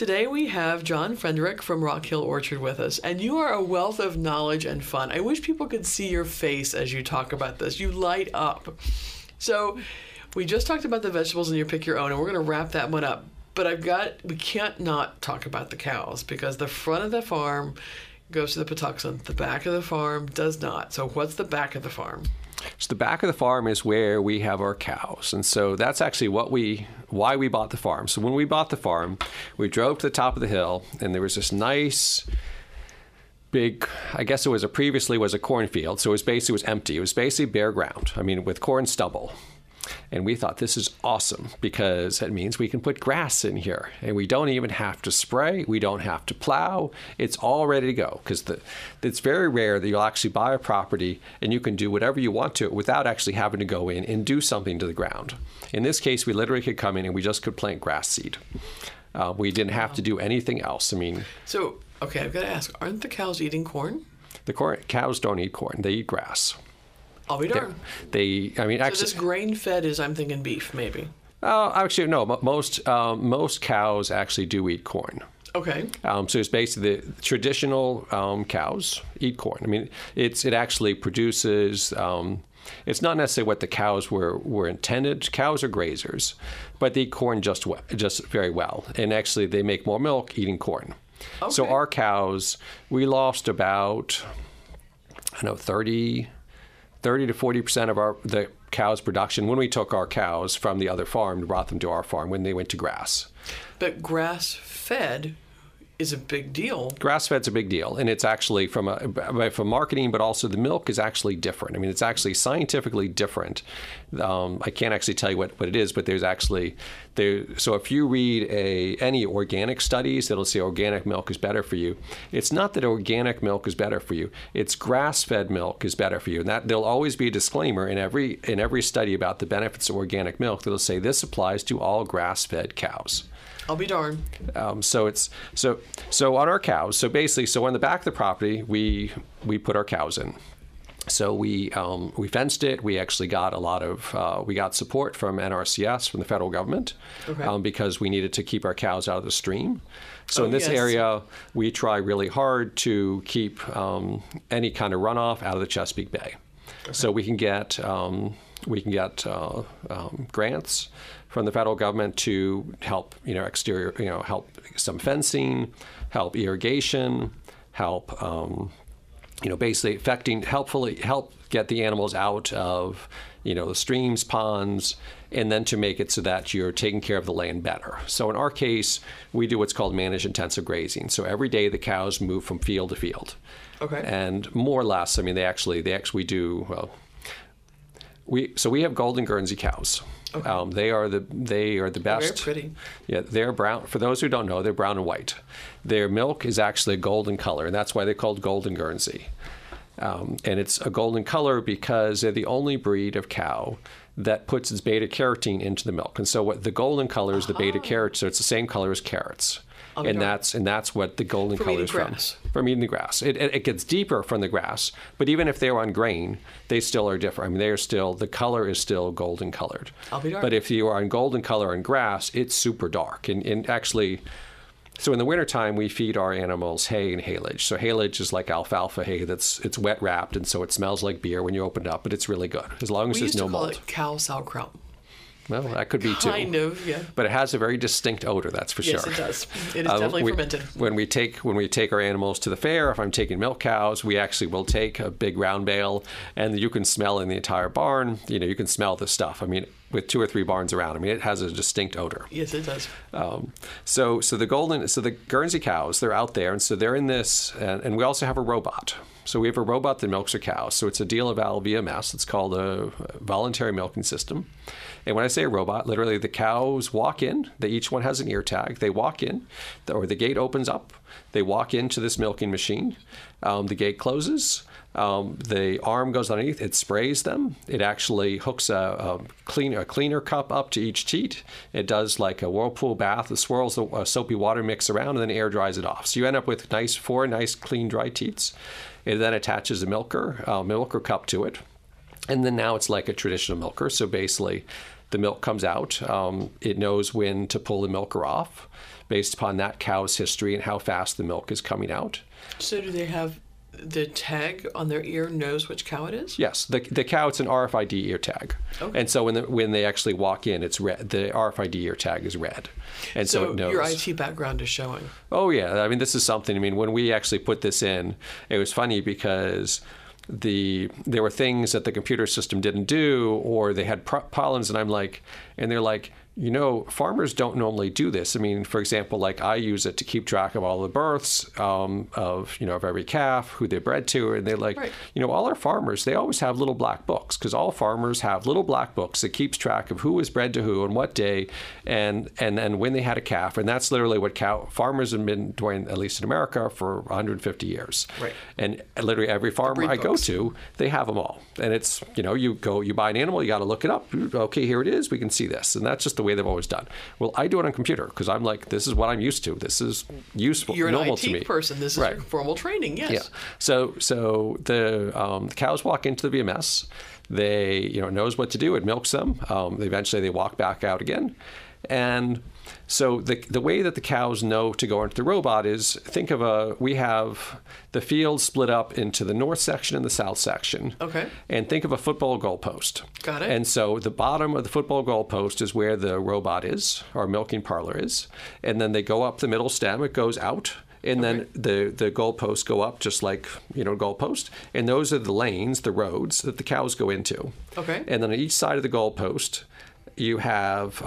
Today we have John Frederick from Rock Hill Orchard with us, and you are a wealth of knowledge and fun. I wish people could see your face as you talk about this. You light up. So we just talked about the vegetables in your Pick Your Own, and we're going to wrap that one up. But we can't not talk about the cows, because the front of the farm goes to the Patuxent. The back of the farm does not. So what's the back of the farm? So the back of the farm is where we have our cows. And so that's actually why we bought the farm. So when we bought the farm, we drove to the top of the hill, and there was this nice big, I guess previously was a cornfield. So it was empty. It was basically bare ground. I mean, with corn stubble. And we thought, this is awesome, because it means we can put grass in here, and we don't even have to spray. We don't have to plow. It's all ready to go, because it's very rare that you'll actually buy a property and you can do whatever you want to it without actually having to go in and do something to the ground. In this case, we literally could come in and we just could plant grass seed. We didn't have to do anything else. I mean, so okay, I've got to ask: aren't the cows eating corn? Cows don't eat corn; they eat grass. I'll be darned. So this grain-fed is, I'm thinking, beef, maybe. Actually, no. Most cows actually do eat corn. Okay. So it's basically the traditional cows eat corn. I mean, it actually produces. It's not necessarily what the cows were intended. Cows are grazers, but they eat corn just very well, and actually they make more milk eating corn. Okay. So our cows, we lost about 30 to 40% of the cows' production when we took our cows from the other farm and brought them to our farm when they went to grass. But grass-fed is a big deal. Grass-fed's a big deal, and it's actually from marketing, but also the milk is actually different. I mean, it's actually scientifically different. I can't actually tell you what it is, but so if you read any organic studies, it'll say organic milk is better for you. It's not that organic milk is better for you. It's grass-fed milk is better for you. And that there'll always be a disclaimer in every study about the benefits of organic milk that'll say this applies to all grass-fed cows. I'll be darned. So on our cows. So basically, on the back of the property, we put our cows in. So we fenced it. We actually got we got support from NRCS, from the federal government, okay. Because we needed to keep our cows out of the stream. So in this area, we try really hard to keep any kind of runoff out of the Chesapeake Bay. Okay. So we can get grants from the federal government to help, help some fencing, help irrigation, help, basically help get the animals out of, the streams, ponds, and then to make it so that you're taking care of the land better. So in our case, we do what's called managed intensive grazing. So every day the cows move from field to field. Okay. And more or less, I mean, they actually do, well, we have golden Guernsey cows. Okay. They are the best. Very pretty. Yeah, they're brown. For those who don't know, they're brown and white. Their milk is actually a golden color, and that's why they're called golden Guernsey. And it's a golden color because they're the only breed of cow that puts its beta carotene into the milk. And so what the golden color is the beta carotene, so it's the same color as carrots. And that's what the golden color is from eating the grass. It gets deeper from the grass, but even if they're on grain, they still are different. I mean, the color is still golden colored. I'll be dark. But if you are on golden color on grass, it's super dark. And actually, so in the wintertime, we feed our animals hay and haylage. So haylage is like alfalfa hay it's wet wrapped, and so it smells like beer when you open it up, but it's really good as long as there's no mold. We used to call it cow sauerkraut. Well, that could be too. Kind of, yeah. But it has a very distinct odor, that's for sure. Yes, it does. It is definitely fermented. When we take our animals to the fair, if I'm taking milk cows, we actually will take a big round bale, and you can smell in the entire barn. You can smell the stuff. I mean, with 2 or 3 barns around, I mean, it has a distinct odor. Yes, it does. So the Guernsey cows, they're out there, and so they're in this, and we also have a robot. So we have a robot that milks our cows. So it's a DeLaval VMS. It's called a voluntary milking system. And when I say a robot, literally the cows walk in. Each one has an ear tag. They walk in, or the gate opens up. They walk into this milking machine. The gate closes. The arm goes underneath. It sprays them. It actually hooks a cleaner cup up to each teat. It does like a whirlpool bath. It swirls the soapy water mix around, and then air dries it off. So you end up with 4 nice, clean, dry teats. It then attaches a milker cup to it. And then now it's like a traditional milker. So basically, the milk comes out. It knows when to pull the milker off based upon that cow's history and how fast the milk is coming out. So do they have the tag on their ear knows which cow it is? Yes, the cow, it's an RFID ear tag. Okay. And so when they actually walk in, it's red. The RFID ear tag is red. And so it knows. Your IT background is showing. Oh, yeah. I mean, this is something, when we actually put this in, it was funny because there were things that the computer system didn't do, or they had problems, and they're like, farmers don't normally do this. I mean, for example, like I use it to keep track of all the births of every calf, who they're bred to. And they're like, right. All our farmers, they always have little black books, because all farmers have little black books that keeps track of who was bred to who and what day and then when they had a calf. And that's literally what farmers have been doing, at least in America, for 150 years. Right. And literally every farmer I go to, they have them all. And it's, you buy an animal, you got to look it up. Okay, here it is. We can see this. And that's just the way they've always done. Well, I do it on computer because I'm like, this is what I'm used to. This is useful, normal to me. You're an IT person. This is right. Your formal training, yes. Yeah. So the cows walk into the VMS. They, it knows what to do. It milks them. Eventually, they walk back out again. And so the way that the cows know to go into the robot is, we have the field split up into the north section and the south section. Okay. And think of a football goalpost. Got it. And so the bottom of the football goalpost is where the robot is, or milking parlor is. And then they go up the middle stem, it goes out. And then the goalposts go up just like, goalpost. And those are the lanes, the roads that the cows go into. Okay. And then on each side of the goalpost, you have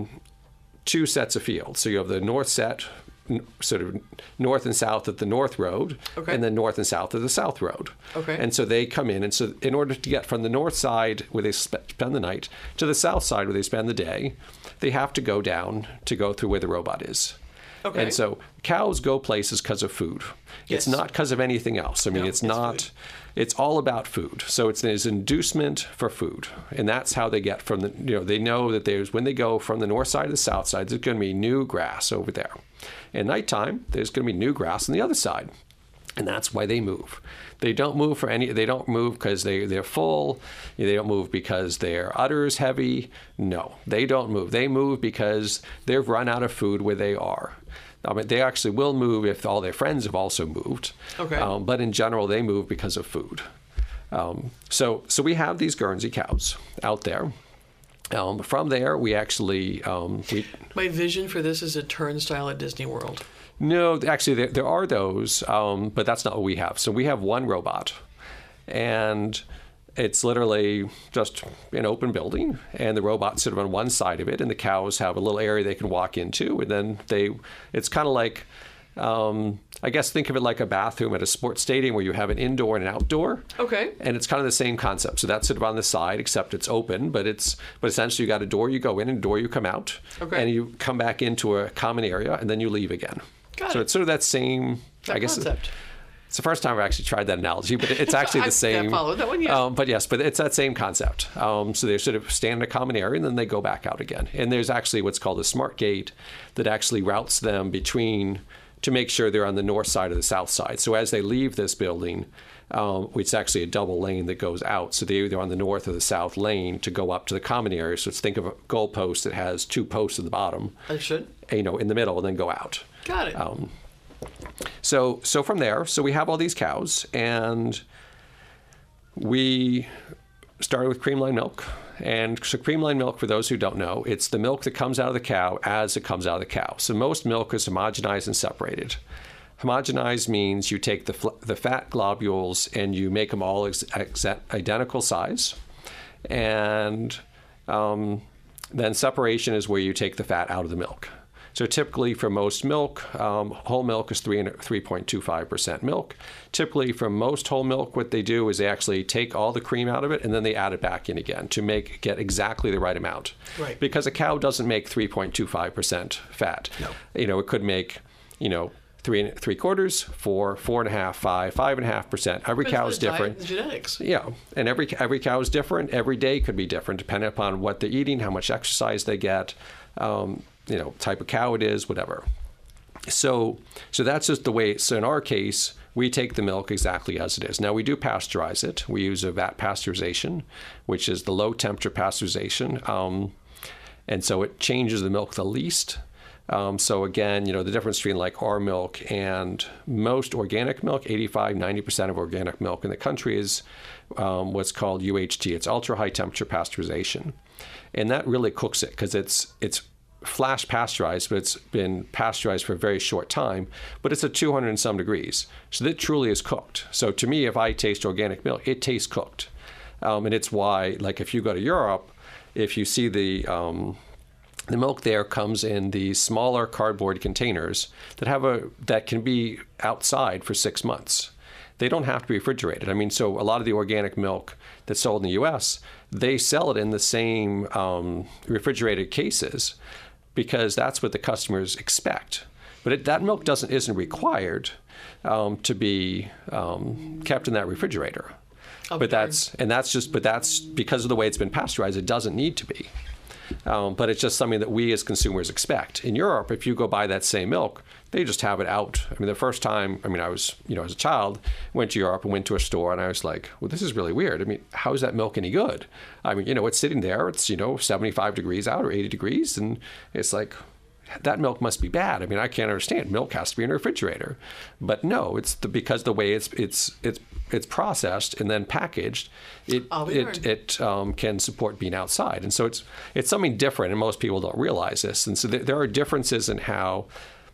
two sets of fields. So you have the north set, sort of north and south of the north road, and then north and south of the south road. Okay. And so they come in. And so in order to get from the north side where they spend the night to the south side where they spend the day, they have to go down to go through where the robot is. Okay. And so cows go places because of food. Yes. It's not because of anything else. I mean, it's not. Food. It's all about food. So there's inducement for food, and that's how they get from the. They know that when they go from the north side to the south side, there's going to be new grass over there. At nighttime, there's going to be new grass on the other side, and that's why they move. They don't move They don't move because they're full. They don't move because their udder is heavy. No, they don't move. They move because they've run out of food where they are. I mean, they actually will move if all their friends have also moved. Okay. But in general, they move because of food. So we have these Guernsey cows out there. From there, we actually... My vision for this is a turnstile at Disney World. No, actually, there are those, but that's not what we have. So we have one robot, and it's literally just an open building, and the robot's sort of on one side of it, and the cows have a little area they can walk into, and then it's kind of like, I guess think of it like a bathroom at a sports stadium where you have an indoor and an outdoor. Okay. And it's kind of the same concept. So that's sort of on the side, except it's open, but essentially you got a door you go in and a door you come out. Okay. And you come back into a common area, and then you leave again. Got it. It's sort of that same, I guess. Concept. It's the first time I've actually tried that analogy, but it's actually the same. I followed that one, yes. But it's that same concept. So they sort of stand in a common area, and then they go back out again. And there's actually what's called a smart gate that actually routes them to make sure they're on the north side or the south side. So as they leave this building, it's actually a double lane that goes out. So they're either on the north or the south lane to go up to the common area. So think of a goalpost that has two posts at the bottom. I should. In the middle, and then go out. Got it. So from there, we have all these cows, and we started with creamline milk. And so creamline milk, for those who don't know, it's the milk that comes out of the cow as it comes out of the cow. So most milk is homogenized and separated. Homogenized means you take the fat globules and you make them all identical size. And then separation is where you take the fat out of the milk. So typically for most milk, whole milk is 3.25% milk. Typically for most whole milk, what they do is they actually take all the cream out of it and then they add it back in again to get exactly the right amount. Right. Because a cow doesn't make 3.25% fat. No. It could make, 3.75, 4, 4.5, 5, 5.5%. Every cow is different. Diet and genetics. Yeah, and every cow is different. Every day could be different depending upon what they're eating, how much exercise they get. Type of cow it is, whatever. So that's just the way. So in our case, we take the milk exactly as it is. Now we do pasteurize it. We use a vat pasteurization, which is the low temperature pasteurization. and so it changes the milk the least. So again, the difference between like our milk and most organic milk, 85-90% of organic milk in the country is what's called UHT. It's ultra high temperature pasteurization, and that really cooks it because it's flash pasteurized, but it's been pasteurized for a very short time, but it's at 200 and some degrees. So that truly is cooked. So to me, if I taste organic milk, it tastes cooked. And it's why, like if you go to Europe, if you see the milk there comes in these smaller cardboard containers that can be outside for 6 months. They don't have to be refrigerated. I mean, so a lot of the organic milk that's sold in the U.S., they sell it in the same refrigerated cases, because that's what the customers expect. But that milk isn't required to be kept in that refrigerator. Okay. But that's because of the way it's been pasteurized. It doesn't need to be. But it's just something that we as consumers expect. In Europe, if you go buy that same milk, they just have it out. I mean, the first time, I was, as a child, went to Europe and went to a store, and I was like, well, this is really weird. I mean, how is that milk any good? I mean, it's sitting there, it's, 75 degrees out or 80 degrees, and it's like, that milk must be bad. I mean, I can't understand. Milk has to be in a refrigerator. But no, it's because the way it's processed and then packaged, it can support being outside. And so it's something different, and most people don't realize this. And so there are differences in how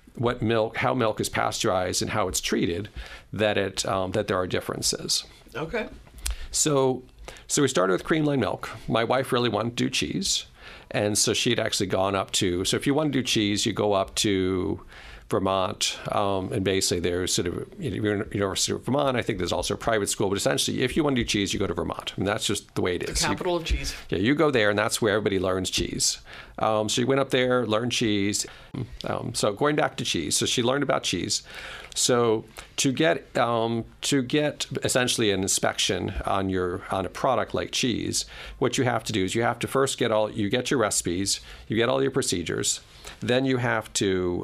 milk is pasteurized and how it's treated, that there are differences. Okay. So we started with cream line milk. My wife really wanted to do cheese. And so she'd actually gone up to, so if you want to do cheese, you go up to Vermont, and basically there's sort of, University of Vermont, I think there's also a private school, but essentially if you want to do cheese, you go to Vermont. And that's just the way it is. The capital of cheese. Yeah, you go there, and that's where everybody learns cheese. So you went up there, learned cheese. So going back to cheese, so she learned about cheese. So to get essentially an inspection on a product like cheese, what you have to do is you have to first get your recipes, you get all your procedures, then you have to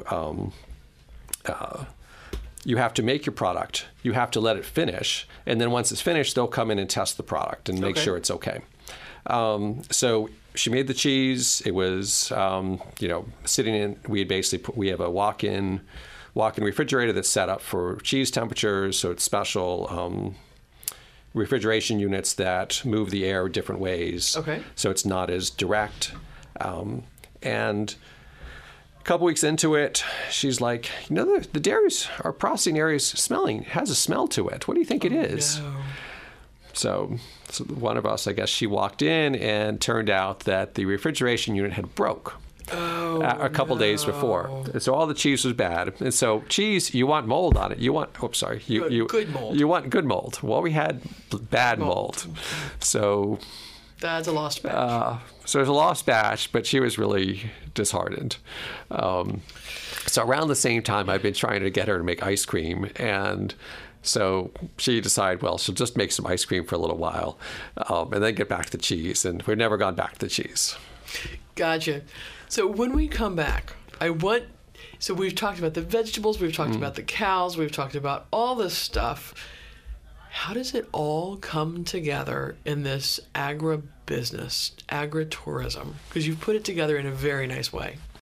make your product, you have to let it finish, and then once it's finished, they'll come in and test the product and make sure it's okay. So she made the cheese. It was sitting in. We have a walk-in refrigerator that's set up for cheese temperatures, so it's special refrigeration units that move the air different ways. Okay. So it's not as direct. And a couple weeks into it, she's like, the dairies, our processing area has a smell to it. What do you think it is? No. So one of us, I guess, she walked in, and turned out that the refrigeration unit had broke. A couple days before. And so all the cheese was bad. And so cheese, you want mold on it. Good mold. You want good mold. Well, we had bad mold. So that's a lost batch. So it was a lost batch, but she was really disheartened. So around the same time, I've been trying to get her to make ice cream, and so she decided, well, she'll just make some ice cream for a little while, and then get back to cheese. And we've never gone back to cheese. Gotcha. So when we come back, so we've talked about the vegetables, we've talked about the cows, we've talked about all this stuff. How does it all come together in this agribusiness, agritourism? Because you've put it together in a very nice way.